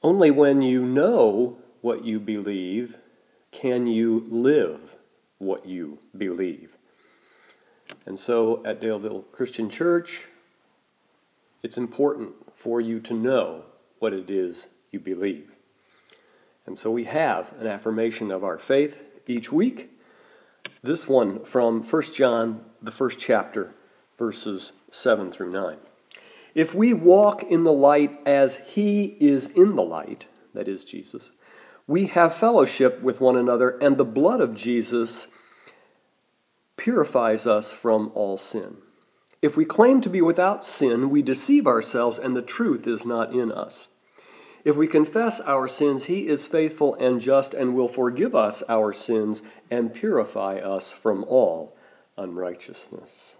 Only when you know what you believe can you live what you believe. And so at Daleville Christian Church, it's important for you to know what it is you believe. And so we have an affirmation of our faith each week. This one from 1 John, the first chapter, verses 7 through 9. If we walk in the light as he is in the light, that is Jesus, we have fellowship with one another, and the blood of Jesus purifies us from all sin. If we claim to be without sin, we deceive ourselves, and the truth is not in us. If we confess our sins, he is faithful and just and will forgive us our sins and purify us from all unrighteousness.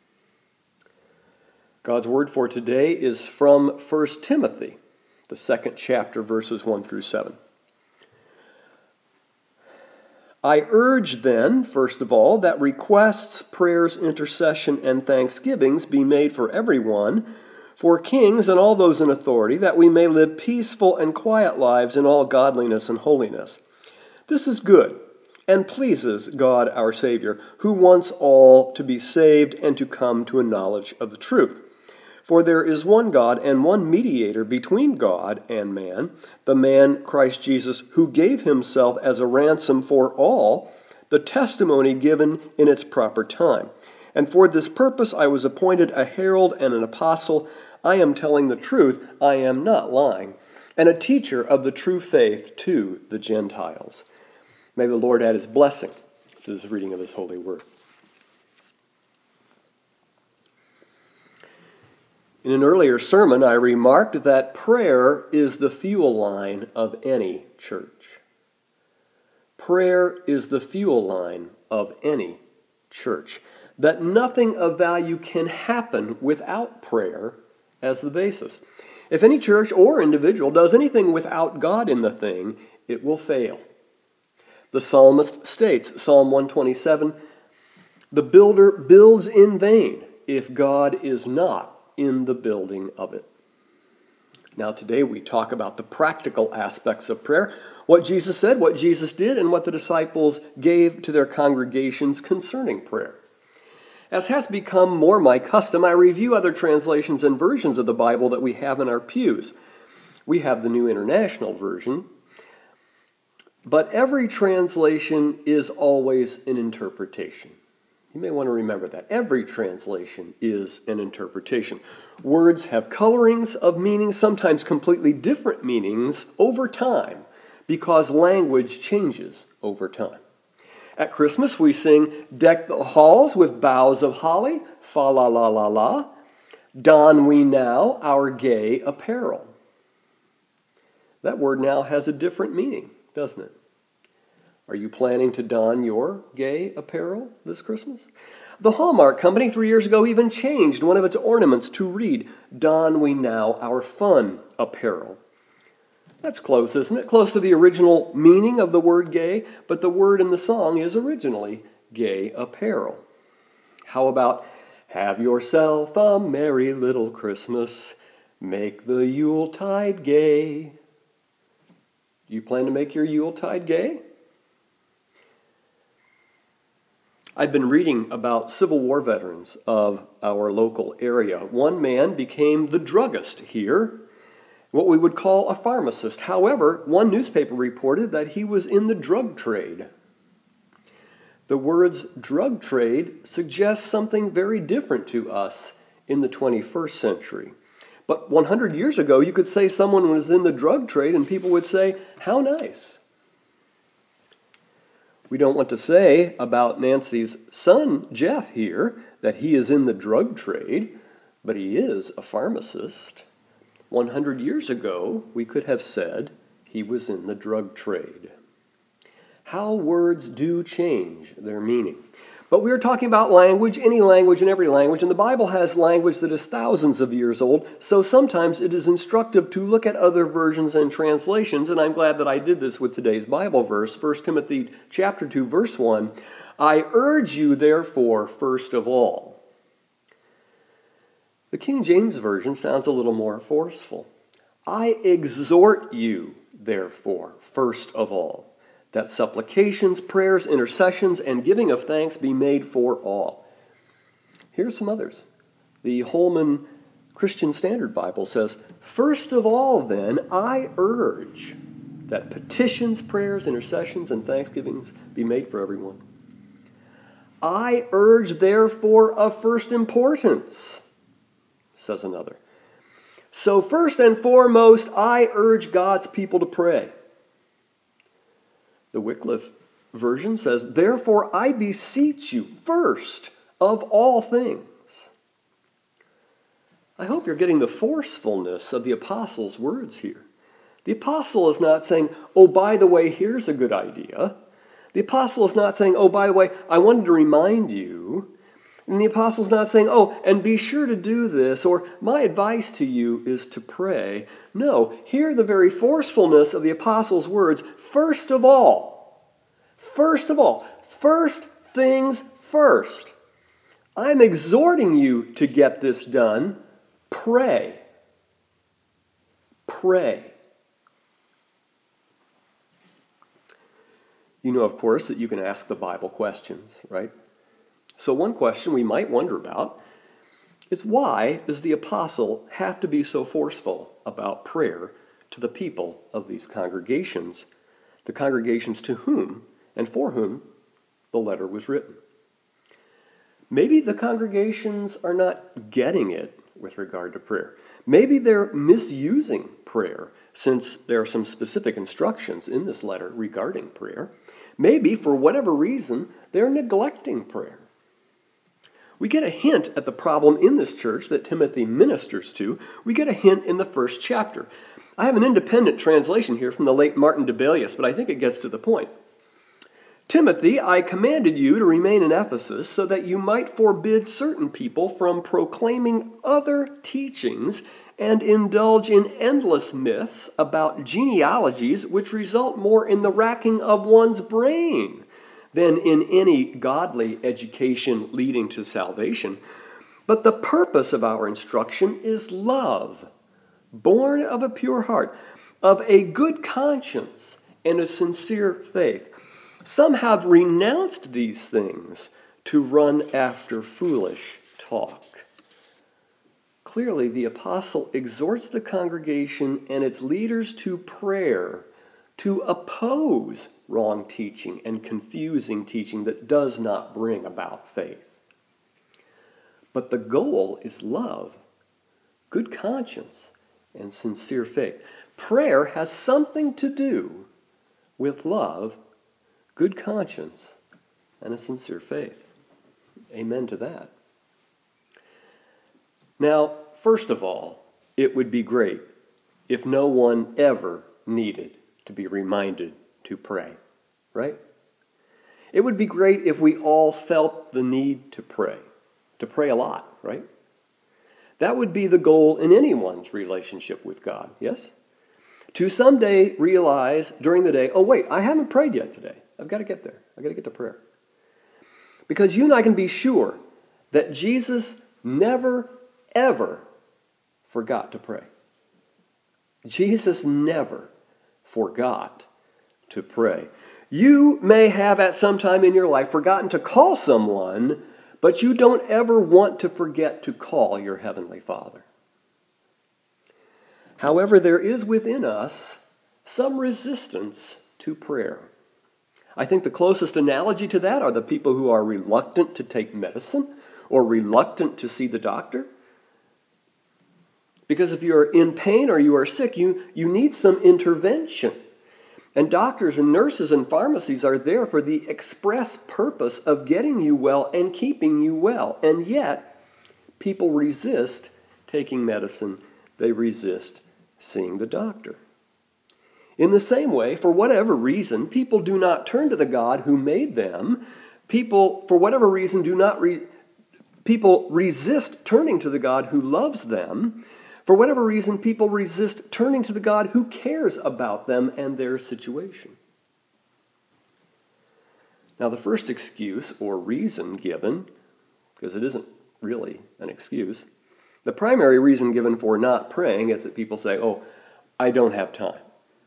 God's word for today is from 1 Timothy, the second chapter, verses 1 through 7. I urge then, first of all, that requests, prayers, intercession, and thanksgivings be made for everyone, for kings and all those in authority, that we may live peaceful and quiet lives in all godliness and holiness. This is good and pleases God our Savior, who wants all to be saved and to come to a knowledge of the truth. For there is one God and one mediator between God and man, the man Christ Jesus, who gave himself as a ransom for all, the testimony given in its proper time. And for this purpose I was appointed a herald and an apostle. I am telling the truth, I am not lying, and a teacher of the true faith to the Gentiles. May the Lord add his blessing to this reading of his holy word. In an earlier sermon, I remarked that prayer is the fuel line of any church. Prayer is the fuel line of any church. That nothing of value can happen without prayer as the basis. If any church or individual does anything without God in the thing, it will fail. The psalmist states, Psalm 127, "The builder builds in vain if God is not in the building of it." Now today we talk about the practical aspects of prayer, what Jesus said, what Jesus did, and what the disciples gave to their congregations concerning prayer. As has become more my custom, I review other translations and versions of the Bible that we have in our pews. We have the New International Version, but every translation is always an interpretation. You may want to remember that. Every translation is an interpretation. Words have colorings of meaning, sometimes completely different meanings over time, because language changes over time. At Christmas, we sing, "Deck the halls with boughs of holly, fa la la la la, don we now our gay apparel." That word now has a different meaning, doesn't it? Are you planning to don your gay apparel this Christmas? The Hallmark Company 3 years ago even changed one of its ornaments to read, "Don we now our fun apparel." That's close, isn't it? Close to the original meaning of the word gay, but the word in the song is originally gay apparel. How about, "Have yourself a merry little Christmas, make the Yuletide gay"? Do you plan to make your Yuletide gay? I've been reading about Civil War veterans of our local area. One man became the druggist here, what we would call a pharmacist. However, one newspaper reported that he was in the drug trade. The words drug trade suggest something very different to us in the 21st century. But 100 years ago, you could say someone was in the drug trade and people would say, "How nice." We don't want to say about Nancy's son, Jeff, here, that he is in the drug trade, but he is a pharmacist. 100 years ago, we could have said he was in the drug trade. How words do change their meaning. But we are talking about language, any language and every language, and the Bible has language that is thousands of years old, so sometimes it is instructive to look at other versions and translations, and I'm glad that I did this with today's Bible verse, 1 Timothy chapter 2, verse 1. "I urge you, therefore, first of all." The King James Version sounds a little more forceful. I exhort you, therefore, first of all, that supplications, prayers, intercessions, and giving of thanks be made for all. Here's some others. The Holman Christian Standard Bible says, first of all, then, I urge that petitions, prayers, intercessions, and thanksgivings be made for everyone. I urge, therefore, of first importance, says another. So first and foremost, I urge God's people to pray. The Wycliffe version says, therefore I beseech you first of all things. I hope you're getting the forcefulness of the apostle's words here. The apostle is not saying, oh, by the way, here's a good idea. The apostle is not saying, oh, by the way, I wanted to remind you. And the apostle's not saying, oh, and be sure to do this, or my advice to you is to pray. No, hear the very forcefulness of the apostle's words. First of all, first things first. I'm exhorting you to get this done. Pray. Pray. You know, of course, that you can ask the Bible questions, right? So one question we might wonder about is, why does the apostle have to be so forceful about prayer to the people of these congregations, the congregations to whom and for whom the letter was written? Maybe the congregations are not getting it with regard to prayer. Maybe they're misusing prayer, since there are some specific instructions in this letter regarding prayer. Maybe, for whatever reason, they're neglecting prayer. We get a hint at the problem in this church that Timothy ministers to. We get a hint in the first chapter. I have an independent translation here from the late Martin Debelius, but I think it gets to the point. Timothy, I commanded you to remain in Ephesus so that you might forbid certain people from proclaiming other teachings and indulge in endless myths about genealogies which result more in the racking of one's brain than in any godly education leading to salvation. But the purpose of our instruction is love, born of a pure heart, of a good conscience, and a sincere faith. Some have renounced these things to run after foolish talk. Clearly, the apostle exhorts the congregation and its leaders to prayer, to oppose wrong teaching and confusing teaching that does not bring about faith. But the goal is love, good conscience, and sincere faith. Prayer has something to do with love, good conscience, and a sincere faith. Amen to that. Now, first of all, it would be great if no one ever needed to be reminded to pray, right? It would be great if we all felt the need to pray a lot, right? That would be the goal in anyone's relationship with God, yes? To someday realize during the day, oh wait, I haven't prayed yet today. I've got to get there. I've got to get to prayer. Because you and I can be sure that Jesus never, ever forgot to pray. Jesus never forgot to pray. You may have at some time in your life forgotten to call someone, but you don't ever want to forget to call your Heavenly Father. However, there is within us some resistance to prayer. I think the closest analogy to that are the people who are reluctant to take medicine or reluctant to see the doctor. Because if you're in pain or you are sick, you need some intervention. And doctors and nurses and pharmacies are there for the express purpose of getting you well and keeping you well. And yet, people resist taking medicine. They resist seeing the doctor. In the same way, for whatever reason, people do not turn to the God who made them. People, for whatever reason, people resist turning to the God who loves them. For whatever reason, people resist turning to the God who cares about them and their situation. Now, the first excuse or reason given, because it isn't really an excuse, the primary reason given for not praying is that people say, oh, I don't have time.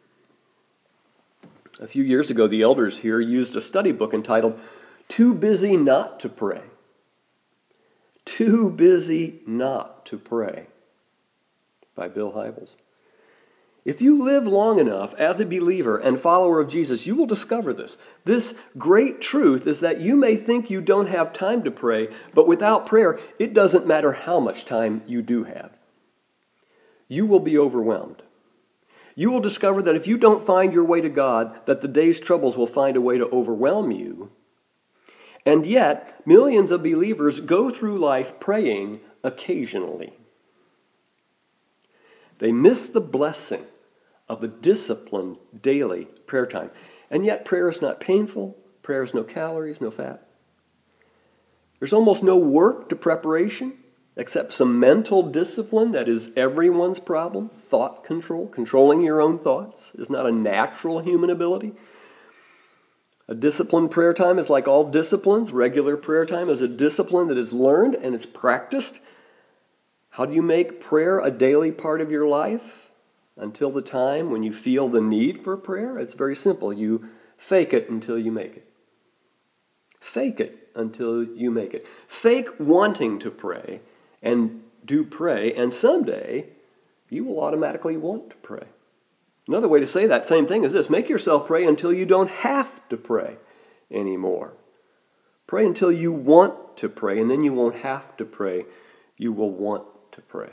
A few years ago, the elders here used a study book entitled Too Busy Not to Pray. Too Busy Not to Pray by Bill Hybels. If you live long enough as a believer and follower of Jesus, you will discover this. This great truth is that you may think you don't have time to pray, but without prayer, it doesn't matter how much time you do have. You will be overwhelmed. You will discover that if you don't find your way to God, that the day's troubles will find a way to overwhelm you. And yet, millions of believers go through life praying occasionally. They miss the blessing of a disciplined daily prayer time. And yet prayer is not painful. Prayer is no calories, no fat. There's almost no work to preparation except some mental discipline that is everyone's problem. Thought control, controlling your own thoughts, is not a natural human ability. A disciplined prayer time is like all disciplines. Regular prayer time is a discipline that is learned and is practiced. How do you make prayer a daily part of your life? Until the time when you feel the need for prayer, it's very simple. You fake it until you make it. Fake it until you make it. Fake wanting to pray and do pray, and someday you will automatically want to pray. Another way to say that same thing is this: make yourself pray until you don't have to pray anymore. Pray until you want to pray, and then you won't have to pray. You will want to pray.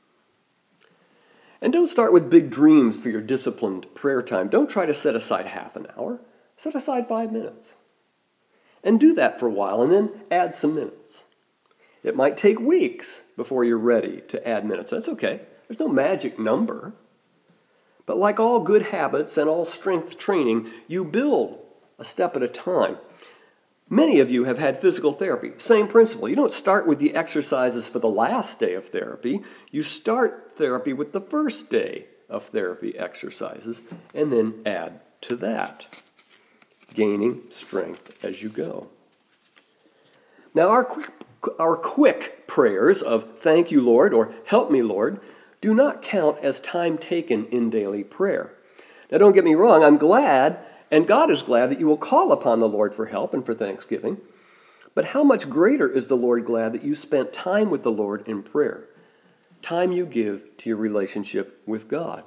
And don't start with big dreams for your disciplined prayer time. Don't try to set aside half an hour. Set aside 5 minutes. And do that for a while, and then add some minutes. It might take weeks before you're ready to add minutes. That's okay. There's no magic number. But like all good habits and all strength training, you build a step at a time. Many of you have had physical therapy. Same principle. You don't start with the exercises for the last day of therapy. You start therapy with the first day of therapy exercises and then add to that, gaining strength as you go. Now, our quick prayers of thank you, Lord, or help me, Lord, do not count as time taken in daily prayer. Now, don't get me wrong. I'm glad, and God is glad, that you will call upon the Lord for help and for thanksgiving. But how much greater is the Lord glad that you spent time with the Lord in prayer, time you give to your relationship with God.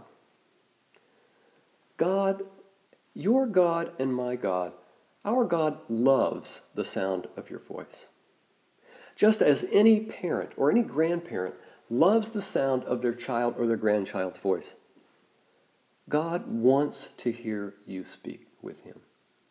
God, your God and my God, our God loves the sound of your voice. Just as any parent or any grandparent loves the sound of their child or their grandchild's voice, God wants to hear you speak with him.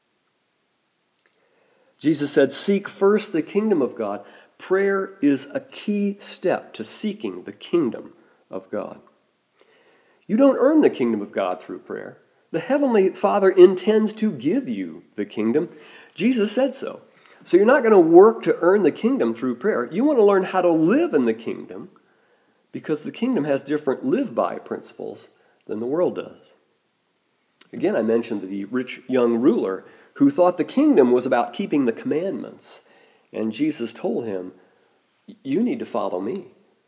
Jesus said, seek first the kingdom of God. Prayer is a key step to seeking the kingdom of God. You don't earn the kingdom of God through prayer. The Heavenly Father intends to give you the kingdom. Jesus said so. So you're not going to work to earn the kingdom through prayer. You want to learn how to live in the kingdom, because the kingdom has different live-by principles than the world does. Again, I mentioned the rich young ruler who thought the kingdom was about keeping the commandments. And Jesus told him, you need to follow me.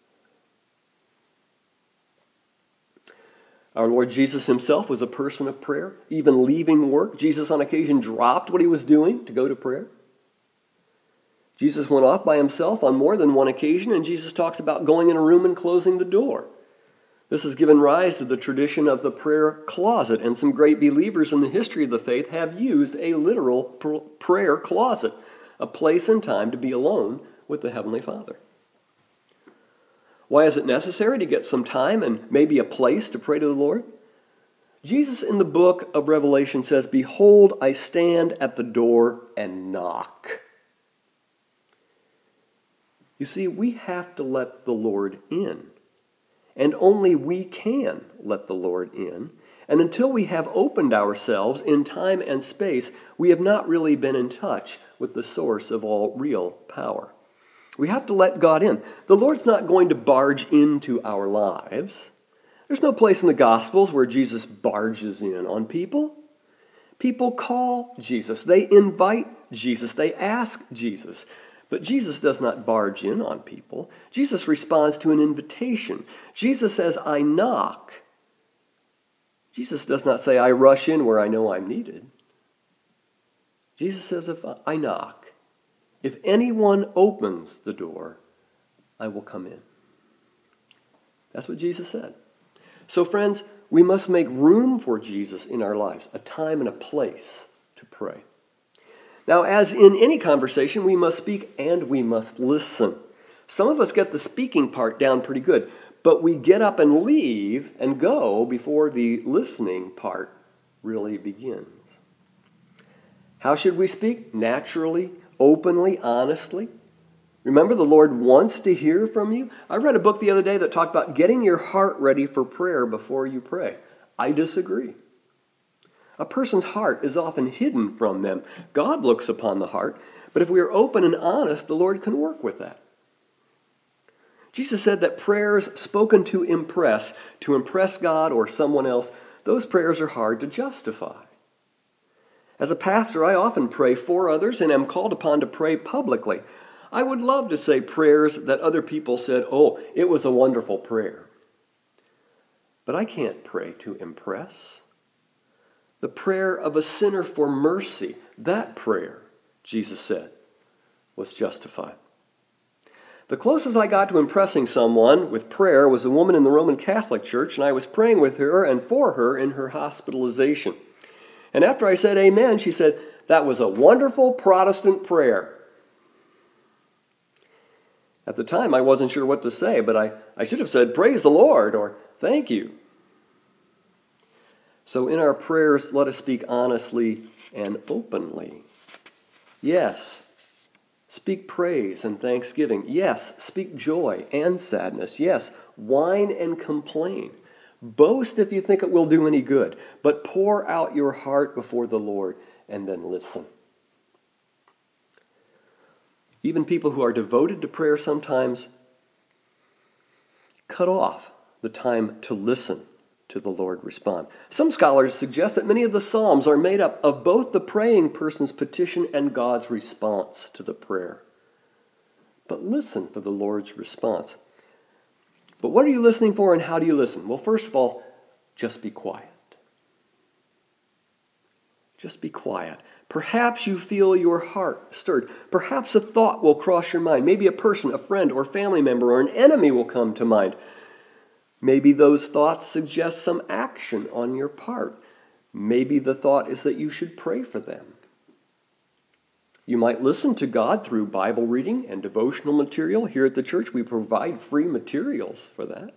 Our Lord Jesus himself was a person of prayer. Even leaving work, Jesus on occasion dropped what he was doing to go to prayer. Jesus went off by himself on more than one occasion, and Jesus talks about going in a room and closing the door. This has given rise to the tradition of the prayer closet, and some great believers in the history of the faith have used a literal prayer closet, a place and time to be alone with the Heavenly Father. Why is it necessary to get some time and maybe a place to pray to the Lord? Jesus in the book of Revelation says, behold, I stand at the door and knock. You see, we have to let the Lord in. And only we can let the Lord in. And until we have opened ourselves in time and space, we have not really been in touch with the source of all real power. We have to let God in. The Lord's not going to barge into our lives. There's no place in the Gospels where Jesus barges in on people. People call Jesus. They invite Jesus. They ask Jesus. But Jesus does not barge in on people. Jesus responds to an invitation. Jesus says, I knock. Jesus does not say, I rush in where I know I'm needed. Jesus says, if I knock, if anyone opens the door, I will come in. That's what Jesus said. So friends, we must make room for Jesus in our lives, a time and a place to pray. Now, as in any conversation, we must speak and we must listen. Some of us get the speaking part down pretty good, but we get up and leave and go before the listening part really begins. How should we speak? Naturally, openly, honestly. Remember, the Lord wants to hear from you. I read a book the other day that talked about getting your heart ready for prayer before you pray. I disagree. A person's heart is often hidden from them. God looks upon the heart, but if we are open and honest, the Lord can work with that. Jesus said that prayers spoken to impress God or someone else, those prayers are hard to justify. As a pastor, I often pray for others and am called upon to pray publicly. I would love to say prayers that other people said, oh, it was a wonderful prayer. But I can't pray to impress. The prayer of a sinner for mercy, that prayer, Jesus said, was justified. The closest I got to impressing someone with prayer was a woman in the Roman Catholic Church, and I was praying with her and for her in her hospitalization. And after I said amen, she said, that was a wonderful Protestant prayer. At the time, I wasn't sure what to say, but I should have said, praise the Lord, or thank you. So in our prayers, let us speak honestly and openly. Yes, speak praise and thanksgiving. Yes, speak joy and sadness. Yes, whine and complain. Boast if you think it will do any good, but pour out your heart before the Lord and then listen. Even people who are devoted to prayer sometimes cut off the time to listen to the Lord respond. Some scholars suggest that many of the Psalms are made up of both the praying person's petition and God's response to the prayer. But listen for the Lord's response. But what are you listening for and how do you listen? Well, first of all, just be quiet. Just be quiet. Perhaps you feel your heart stirred. Perhaps a thought will cross your mind. Maybe a person, a friend, or family member, or an enemy will come to mind. Maybe those thoughts suggest some action on your part. Maybe the thought is that you should pray for them. You might listen to God through Bible reading and devotional material. Here at the church, we provide free materials for that.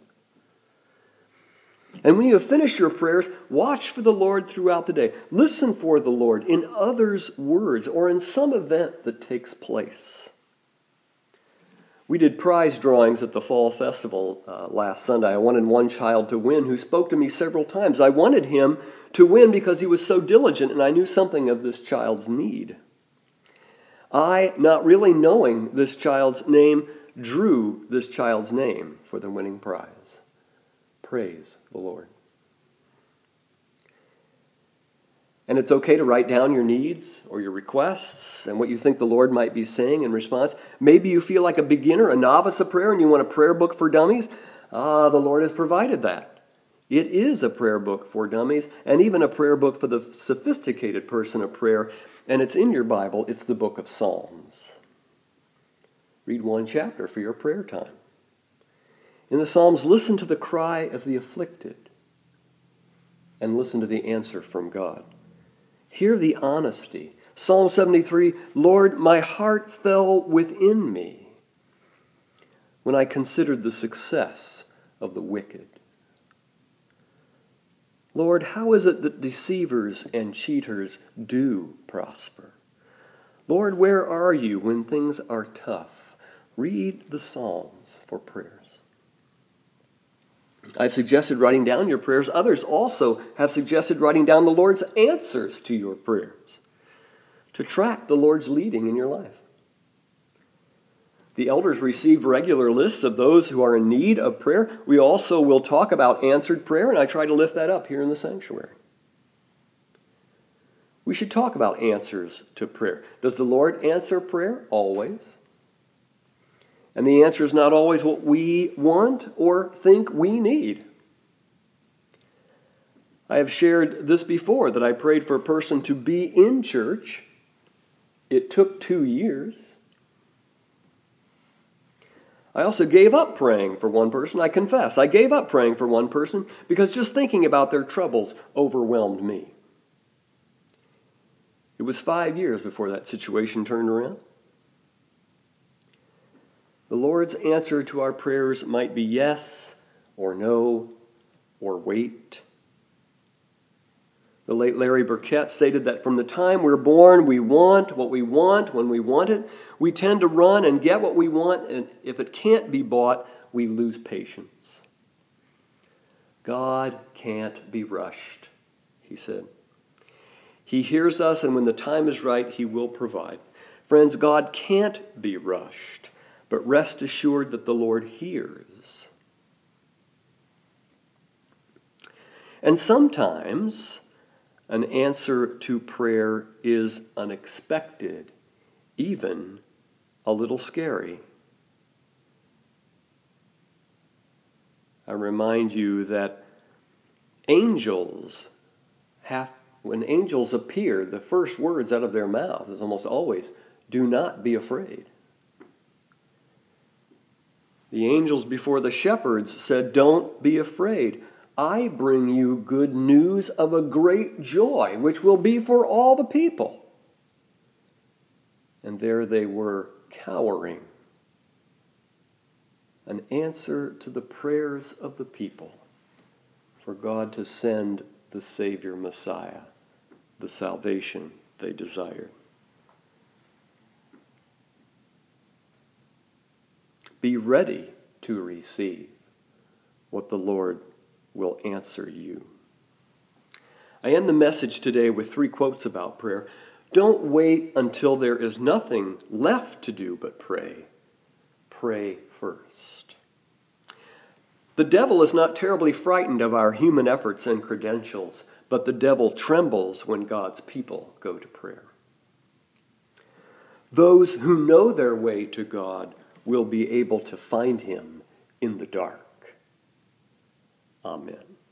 And when you have finished your prayers, watch for the Lord throughout the day. Listen for the Lord in others' words or in some event that takes place. We did prize drawings at the Fall Festival last Sunday. I wanted one child to win who spoke to me several times. I wanted him to win because he was so diligent and I knew something of this child's need. I, not really knowing this child's name, drew this child's name for the winning prize. Praise the Lord. And it's okay to write down your needs or your requests and what you think the Lord might be saying in response. Maybe you feel like a beginner, a novice of prayer, and you want a prayer book for dummies. The Lord has provided that. It is a prayer book for dummies and even a prayer book for the sophisticated person of prayer. And it's in your Bible. It's the book of Psalms. Read one chapter for your prayer time. In the Psalms, listen to the cry of the afflicted and listen to the answer from God. Hear the honesty. Psalm 73, Lord, my heart fell within me when I considered the success of the wicked. Lord, how is it that deceivers and cheaters do prosper? Lord, where are you when things are tough? Read the Psalms for prayers. I've suggested writing down your prayers. Others also have suggested writing down the Lord's answers to your prayers to track the Lord's leading in your life. The elders receive regular lists of those who are in need of prayer. We also will talk about answered prayer, and I try to lift that up here in the sanctuary. We should talk about answers to prayer. Does the Lord answer prayer? Always. And the answer is not always what we want or think we need. I have shared this before, that I prayed for a person to be in church. It took 2 years. I also gave up praying for one person. I confess, I gave up praying for one person because just thinking about their troubles overwhelmed me. It was 5 years before that situation turned around. The Lord's answer to our prayers might be yes or no or wait. The late Larry Burkett stated that from the time we're born, we want what we want when we want it. We tend to run and get what we want, and if it can't be bought, we lose patience. God can't be rushed, he said. He hears us, and when the time is right, he will provide. Friends, God can't be rushed, but rest assured that the Lord hears. And sometimes an answer to prayer is unexpected, even a little scary. I remind you that when angels appear, the first words out of their mouth is almost always, "Do not be afraid." The angels before the shepherds said, "Don't be afraid. I bring you good news of a great joy, which will be for all the people." And there they were, cowering. An answer to the prayers of the people for God to send the Savior Messiah, the salvation they desired. Be ready to receive what the Lord will answer you. I end the message today with 3 quotes about prayer. Don't wait until there is nothing left to do but pray. Pray first. The devil is not terribly frightened of our human efforts and credentials, but the devil trembles when God's people go to prayer. Those who know their way to God will be able to find him in the dark. Amen.